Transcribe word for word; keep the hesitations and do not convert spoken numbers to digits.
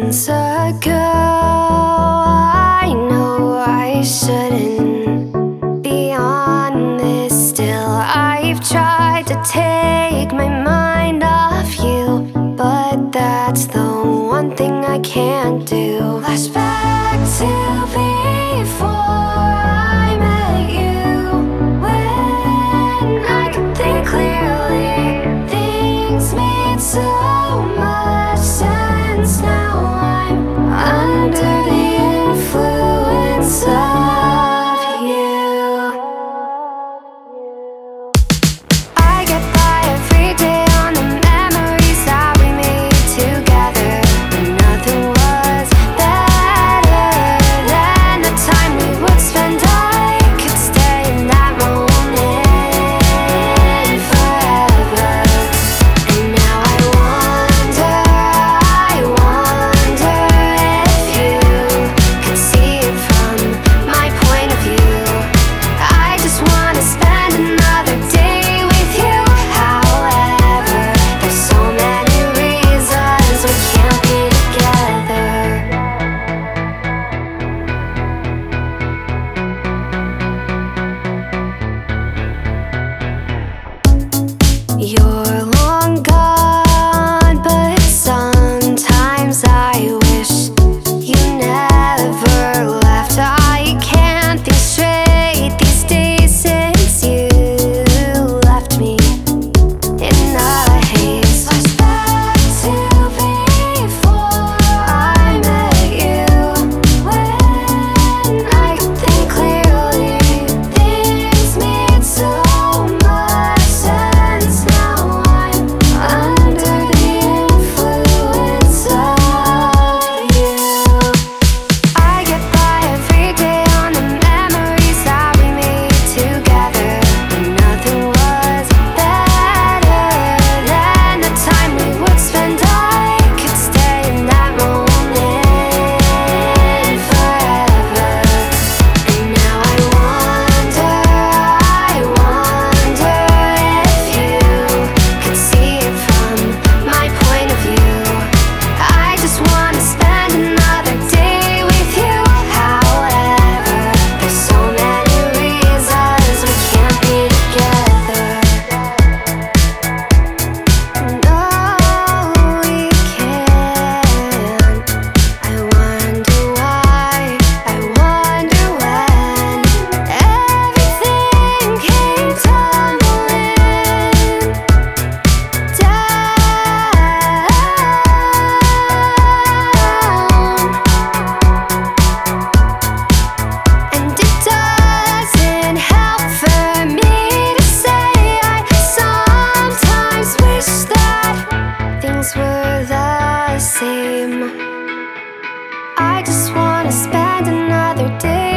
months ago. I know I shouldn't be on this still. I've tried to take my mind off you, but that's the one thing I can't do. Flashback to before I met you, when I could think clearly. Things made so much sense. Now I'm under the influence of you. I get by every day on the memories that we made together, but nothing was better than the time we would spend. I could stay in that moment forever. And now I wonder, I wonder if you could see it from my point of view. I just wanna spend another day with you. However, there's so many reasons we can't be together. You're long gone, but sometimes I wish you never left. I can't think straight these days since you left me in a haze. Flashback to before I met you, when I could think clearly. Things made so much sense. Now I'm under the influence of you. I get by every day on the memories that we made together, but nothing was better than the time we would spend. I could stay in that moment forever. And now I wonder, I wonder if you could see it from my point of view. I just wanna spend another day with you. However, there's so many reasons we can't be together. No, we can't. I wonder why, I wonder when everything came tumbling down. And it doesn't help for me to say I sometimes wish that things were the same. I just wanna spend another day